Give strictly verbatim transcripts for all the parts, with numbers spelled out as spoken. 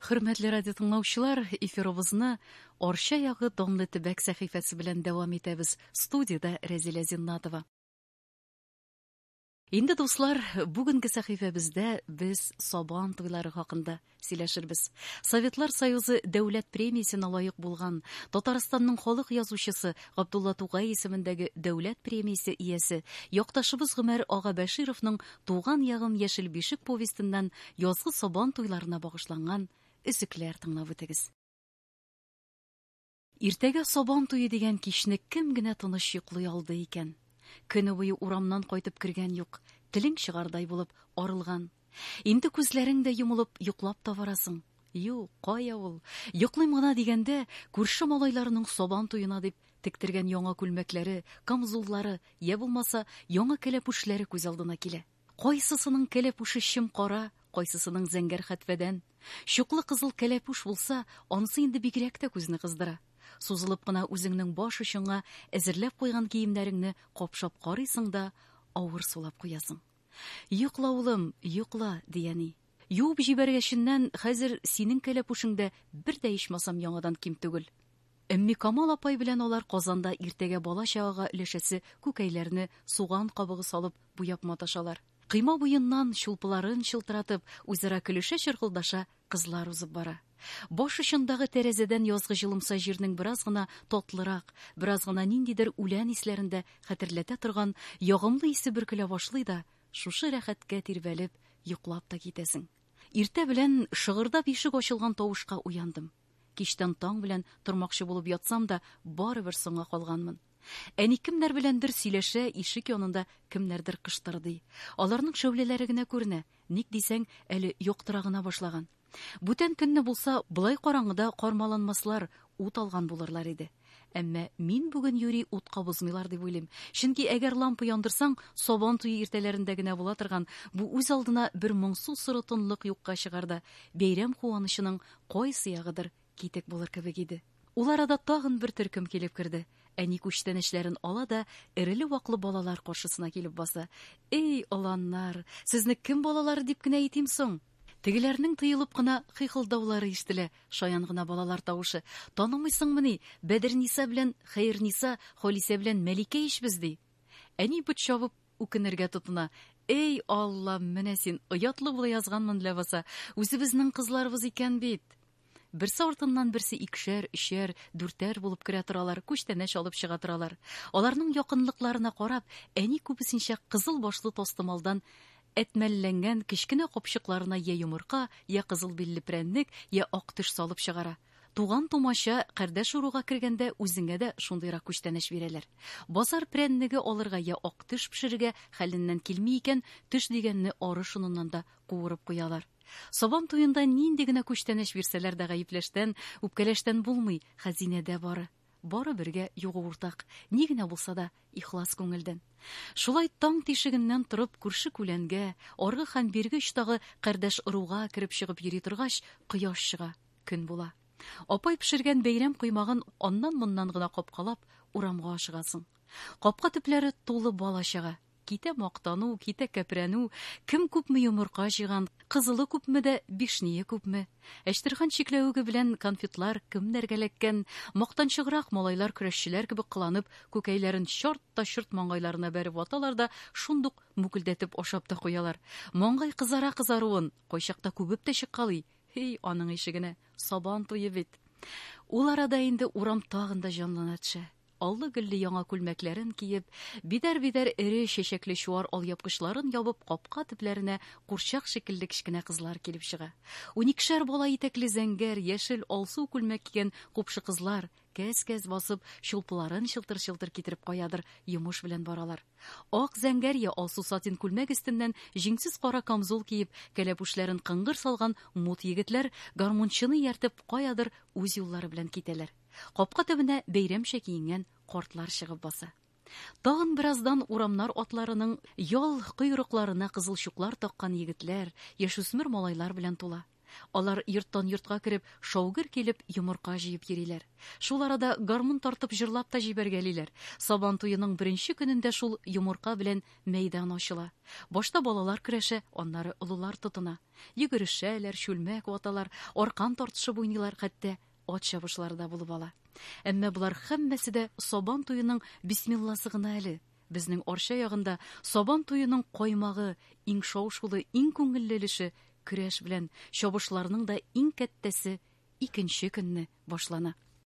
Хөрмәтле радио тыңлаучылар, эфирыбызны Орча ягы Домлы төбәк сәхифәсе белән дәвам итәбез. Студияда Рәзилә Зиннатова. Инде дуслар, бүгенге сәхифәбездә без Сабан туйлары хакында сөйләшербез. Советлар Союзы дәүләт премиясенә лаек булган Татарстанның халык язучысы Габдулла Тугай исемендәге дәүләт премиясе иясе якташыбыз Гомәр Ага Бәшировның Туган ягым яшел бишек повестеннән язгы Сабан туйларына багышланган Өзекләр тыңлап үтегез. Иртәгә Сабан туе дигән кичне кем генә тыныч йоклый алды икән? Көне буе урамнан кайтып кергән юк, телең чыгардай булып арылган. Инде күзләрең дә йомылып йоклап та барасың. Юк, кая ул? Йоклыйм гына дигәндә, күрше малайларының Сабан туена дип тектергән яңа күлмәкләре, камзуллары, я булмаса, яңа кәләпүшләре күз алдына килә. Кайсысының кәләпүше чым-кара, кайсысының зәңгәр хәтфәдән. Чуклы кызыл кәләпүш булса, анысы инде бигрәк тә күзне кыздыра. Сузылып кына үзеңнең баш очыңа әзерләп куйган киемнәреңне капшап карыйсың да, авыр сулап куясың. Йокла, улым, йокла, дияни. Юып җибәргәченнән хәзер синең кәләпүшеңдә бер дә ичмасам яңадан ким түгел. Әмми Камал апай белән алар Казанда иртәгә бала чагага өләшәсе күкәйләрне суган кабыгы салып буяп маташалар. Кыйма буеннан чулпыларын чылтыратып, үзара көлешә чыркылдаша кызлар узып бара. Баш очындагы тәрәзәдән язгы җылымса җирнең бераз гына татлырак, бераз гына ниндидер үлән исләрендә хәтерләтә торган ягымлы исе бөркелә башлый да, шушы рәхәткә тирбәлеп, йоклап та китәсең. Иртә белән шыгырдап ишек ачылган тавышка уяндым. Кичтән таң белән тормакчы булып ятсам да, барыбер соңга калганмын. Әни кемнәр беләндер сөйләшә, ишек янында кемнәрдер кыштырдый. Аларның шәүләләре генә күренә, ник дисәң, әле яктыра гына башлаган. Бүтән көнне булса, былай караңгыда кармаланмаслар, ут алган булырлар иде. Әмма мин бүген юри ут кабызмыйлар дип уйлыйм. Чөнки әгәр лампа яндырсаң, Сабан туе иртәләрендә генә була торган бу үз алдына бер моңсу сыры тынлык юкка чыгарда, бәйрәм куанычының кайсы ягыдыр китек булыр кебек иде. Ул арада тагын бер төркем килеп керде. Әни күчтәнешләрен ала да, эреле-ваклы балалар каршысына килеп баса. Эй, аланнар, сезне кем балалары дип кенә әйтим соң? Тегеләрнең тыелып кына хыйхылдаулары ишетелә, шаян гына балалар тавышы. Танымыйсыңмыни, Бәдерниса белән Хәерниса, Халисә белән Мәликә ишбез ди. Әни бит чабып үкенергә тотына. Эй, Алла, менә син оятлы була язганмын ләбаса, үзебезнең кызларыбыз икән бит. Берсе артыннан берсе икешәр, өчәр, дүртәр булып керә торалар, күчтәнәч алып чыга торалар. Аларның якынлыкларына карап, әни күбесенчә кызыл башлы тостымалдан әтмәлләнгән кечкенә капчыкларына я йомырка, я кызыл билле прәннек, я ак төш салып чыгара. Туган тумача кардәш уруга кергәндә үзеңә дә шундыйрак күчтәнәч бирәләр. Базар прәннеге алырга я ак төш пешерергә хәленнән килми икән, төш дигәнне ары шуныннан да куырып куялар. Сабан туенда нинди генә күчтәнәч бирсәләр дә гаепләштән, үпкәләштән булмый, хәзинәдә бары. Бары бергә югы уртак, ни генә булса да ихлас күңелдән. Шулай таң тишегеннән торып күрше күләнгә, аргы һәм бирге очтагы кардәш ыруга кереп чыгып йөри торгач, кояш чыга, көн була. Апай пешергән бәйрәм куймагын аннан-моннан гына капкалап, урамга ашыгасың. Капка төпләре тулы бала чага. Китә мактану, китә кәпрәнү, кем күпме йомырка җыйган, кызылы күпме дә, бишние күпме. Әчтергән чикләвеге белән конфетлар кемнәргә ләккән, мактанчыграк малайлар көрәшчеләр кебек кыланып, күкәйләрен чорт та чорт маңгайларына бәреп ваталар да, шундук мүкелдәтеп ашап та куялар. Маңгай кызара кызаруын, кайчакта күбеп тә чыккалый. Хей, аның ишегенә Сабан туе бит. Ул арада инде урам тагын да җанлана төшә. Аллы-гөлле яңа күлмәкләрен киеп, бидәр-бидәр эре чәчәкле чуар алъяпкычларын ябып, капка төпләренә курчак шикелле кечкенә кызлар килеп чыга. Уникешәр бала итәкле зәңгәр, яшел, алсу күлмәк кигән купшы кызлар, кәс-кәс басып, чулпыларын чылтыр-чылтыр китереп каядыр, йомыш белән баралар. Ак зәңгәр я алсу сатин күлмәк өстеннән җиңсез кара камзул киеп, кәләпүшләрен кыңгыр салган мут егетләр гармунчыны ияртеп каядыр үз юллары белән китәләр. Капка төбенә бәйрәмчә киенгән картлар чыгып баса. Тагын бераздан урамнар атларының ял койрыкларына кызыл чуклар таккан егетләр, яшүсмер малайлар белән тула. Алар йорттан йортка кереп, шаугыр килеп, йомырка җыеп йөриләр. Шул арада гармун тартып җырлап та җибәргәлиләр. Сабан туеның беренче көнендә шул йомырка белән мәйдан ачыла. Башта балалар көрәшә, аннары олылар тотына. Йөгерешәләр, чүлмәк ваталар, аркан тартышып уйныйлар, хәтта ат чабышлары да булып ала. Әмма булар һәммәсе дә Сабан туеның бисмилласы гына әле. Безнең арча ягында Сабан туеның каймагы, иң шау-шулы, иң күңеллелеше көрәш белән чабышларның да иң кәттәсе икенче көнне башлана.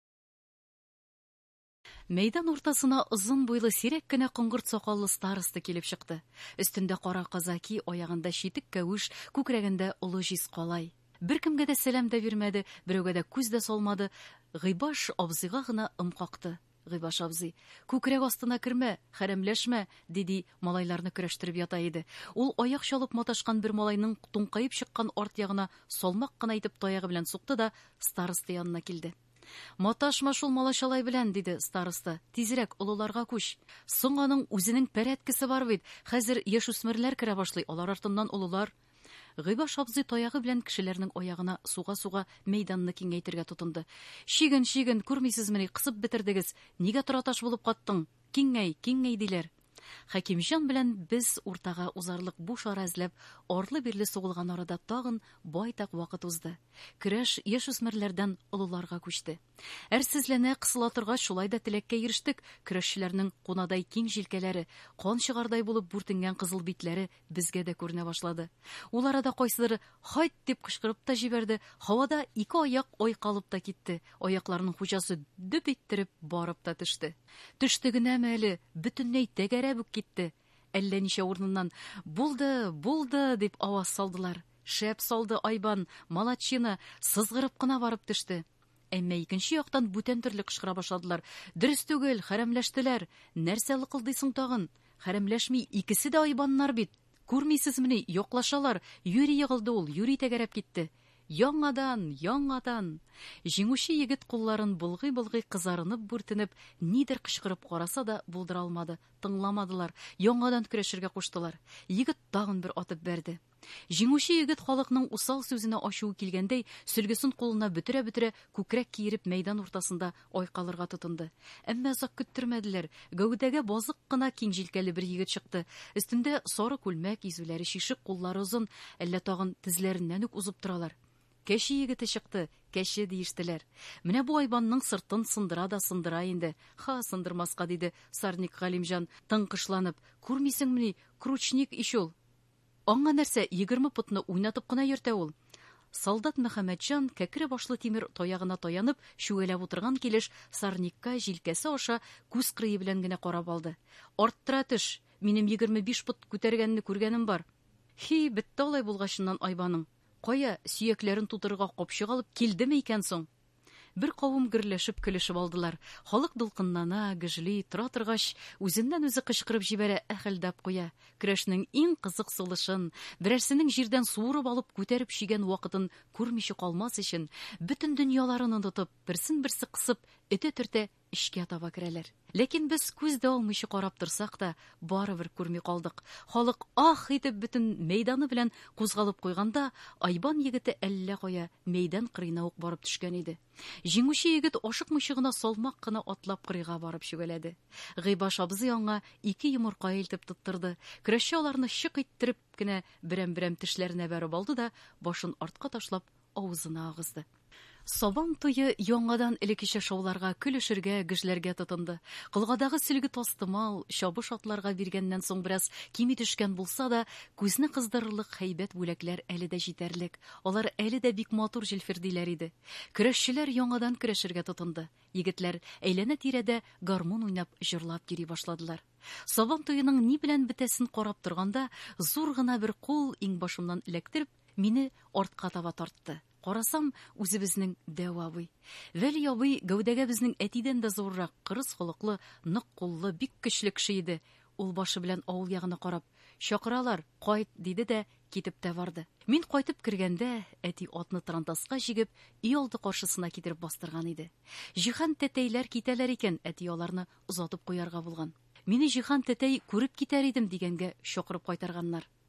Мәйдан уртасына озын буйлы сирәк кенә коңгырт сакаллы староста килеп чыкты. Өстендә кара казаки, аягында читек кәвеш, күкрәгендә олы җиз калай. Беркемгә дә сәлам да бирмәде, берәүгә дә күз дә салмады. Гыйбаш абзыйга гына ым какты. Гыйбаш абзый, күкрәк астына кермә, хәрәмләшмә, диде, малайларны көрәштереп ята иде. Ул аяк чалып маташкан бер малайның туңкаеп чыккан арт ягына салмак кына итеп таягы белән сукты да староста янына килде. Маташма шул малачалай белән, диде староста. Тизрәк олыларга күч. Соң аның үзенең пәрәткесе бар бит. Хәзер яшүсмерләр керә башлый, алар артыннан олылар. Гыйбаш абзый таягы белән кешеләрнең аягына суга-суга мәйданны киңәйтергә тотынды. Шиген, шиген, күрмисезмени, кысып бетердегез. Нигә тораташ булып каттың? Киңәй, киңәй диләр. Хәкимҗан белән без уртага узарлык буш ара эзләп, арлы-бирле сугылган арада тагын байтак вакыт узды. Көрәш яшүсмерләрдән олыларга күчте. Әрсезләнә, кысыла торгач, шулай да теләккә ирештек. Көрәшчеләрнең кунадай киң җилкәләре, кан чыгардай булып бүртенгән кызыл битләре безгә дә күренә башлады. Ул арада кайсыдыр «Хайт!» дип кычкырып та җибәрде. Һавада ике аяк айкалып та китте. Аякларның хуҗасы дөп иттереп барып та төште. Төште генәме әле, бөтенләй тәгәрәп үк китте. Әллә ничә урыннан «Булды, булды!» дип аваз салдылар. Шәп салды Айбан, молодчина, сызгырып кына барып төште. Әмма икенче яктан бүтән төрле кычкыра башладылар. Дөрес түгел, хәрәмләштеләр. Нәрсә лыкылдыйсың тагын? Хәрәмләшми, икесе дә Айбаннар бит. Күрмисезмени, яклашалар. Юри ягылды ул, юри тәгәрәп китте. Яңадан, яңадан. Җиңүче егет кулларын булгый-булгый кызарынып бүртенеп, нидер кычкырып караса да булдыра алмады. Тыңламадылар. Яңадан көрәшергә куштылар. Егет тагын бер атып бәрде. Җиңүче егет халыкның усал сүзенә ачуы килгәндәй, сөлгесен кулына бөтерә-бөтерә күкрәк киереп мәйдан уртасында айкалырга тотынды. Әмма озак көттермәделәр. Гәүдәгә базык кына киң җилкәле бер егет чыкты. Өстендә сары күлмәк, изүләре шишек, куллары озын, әллә тагын тезләреннән үк узып торалар. Кәче егете чыкты, кәче диештеләр. Менә бу Айбанның сыртын сындыра да сындыра инде. Ха, сындырмаска, диде Сарник Галимҗан, тыңкышланып. Күрмисеңмени, кручник ишул. Аңа нәрсә, егерме путны уйнатып кына йөртә ул. Солдат Мөхәммәтҗан кәкре башлы тимер таягына таянып, шүгәләп утырган килеш Сарникка җилкәсе аша күз кырые белән генә карап алды. Арттыра төш, минем егерме биш пут күтәргәнне күргәнем бар. Хи, бетте алай булгачыннан Айбаның. Кая, сөякләрен тутырырга капчык алып килдеме икән соң? Бер кавым гөрләшеп көлешеп алдылар. Халык дулкыннана, гөжли, тора торгач, үзеннән үзе кычкырып җибәрә, әхәлдәп куя. Көрәшнең иң кызык сулышын, берәрсенең җирдән суырып алып күтәреп шигән вакытын күрмичә калмас өчен, бөтен дөньяларын онытып, берсен-берсе кысып, эте-төртә эшкә таба керәләр. Ләкин без күздә алмыйча карап торсак та, барыбер күрми калдык. Халык ах итеп бөтен мәйданы белән кузгалып куйганда, Айбан егете әллә кая мәйдан кырыена ук барып төшкән иде. Җиңүче егет ашыкмыйча гына салмак кына атлап кырыйга барып чүгәләде. Гыйбаш абзый аңа ике йомырка илтеп тоттырды. Көрәшче аларны чык иттереп кенә берәм-берәм тешләренә бәреп алды да, башын артка ташлап, авызына агызды. Сабан туе яңадан элеккечә шауларга, көлешергә, гөжләргә тотынды. Кылгадагы сөлге тастымал, чабыш атларга биргәннән соң бераз кими төшкән булса да, күзне кыздырырлык һәйбәт бүләкләр әле дә җитәрлек. Алар әле дә бик матур җилфердиләр иде. Көрәшчеләр яңадан көрәшергә тотынды. Егетләр әйләнә-тирәдә гармун уйнап, җырлап йөри башладылар. Сабан туеның ни белән бетәсен карап торганда, зур гына бер кул иңбашымнан эләктереп, мине артка таба тартты. Карасам, үзебезнең Дәү абый. Вәли абый гәүдәгә безнең әтидән дә зуррак, кырыс холыклы, нык куллы, бик көчле кеше иде. Ул башы белән авыл ягына карап, "Чакыралар, кайт", диде дә китеп тә барды. Мин кайтып кергәндә, әти атны тарантаска җигеп, өй алды каршысына китереп бастырган иде. Җиһан тәтәйләр китәләр икән, әти аларны озатып куярга булган. Мине Җиһан тәтәй күреп китәр идем дигәнгә чакырып кайтарганнар.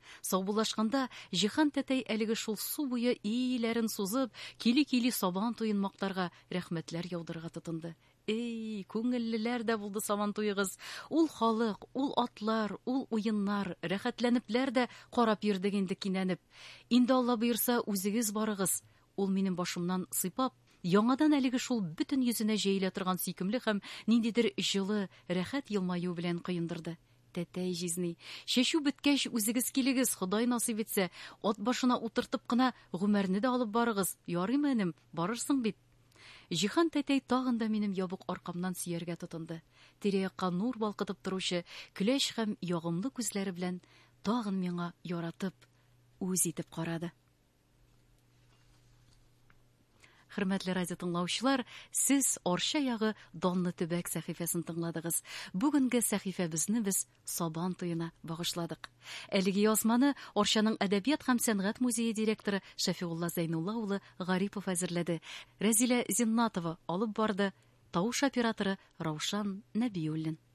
Саубуллашканда Җиһан тәтәй әлеге шул су буе ииләрен сузып, кили-кили Сабан туен мактарга, рәхмәтләр яудырга тотынды. Эй, күңеллеләр дә булды Сабан туегыз. Ул халык, ул атлар, ул уеннар, рәхәтләнепләр дә карап йөрдек инде кинәнеп. Инде Алла боерса, үзегез барыгыз. Ул минем башымнан сыйпап, яңадан әлеге шул бөтен йөзенә җәелә торган сөйкемле һәм ниндидер җылы, рәхәт елмаю белән коендырды. Тәтәй җизни, чәчү беткәч үзегез килегез, Ходай насыйп итсә, ат башына утыртып кына Гомәрне дә алып барыгыз. Ярыймы энем, барырсың бит. Җиһан тәтәй тагын да минем ябык аркамнан сөяргә тотынды. Тирә-якка нур балкытып торучы көләч һәм ягымлы күзләре белән тагын миңа яратып, үз итеп карады. Хөрмәтле радио тыңлаучылар, сез Арча ягы данлы төбәк сәхифәсен тыңладыгыз. Бүгенге сәхифәбезне без Сабан туена багышладык. Әлеге язманы Арчаның әдәбият һәм сәнгать музее директоры Шәфиулла Зәйнулла улы Гарипов әзерләде. Рәзилә Зиннатова алып барды. Тавыш операторы Раушан Нәбиуллин.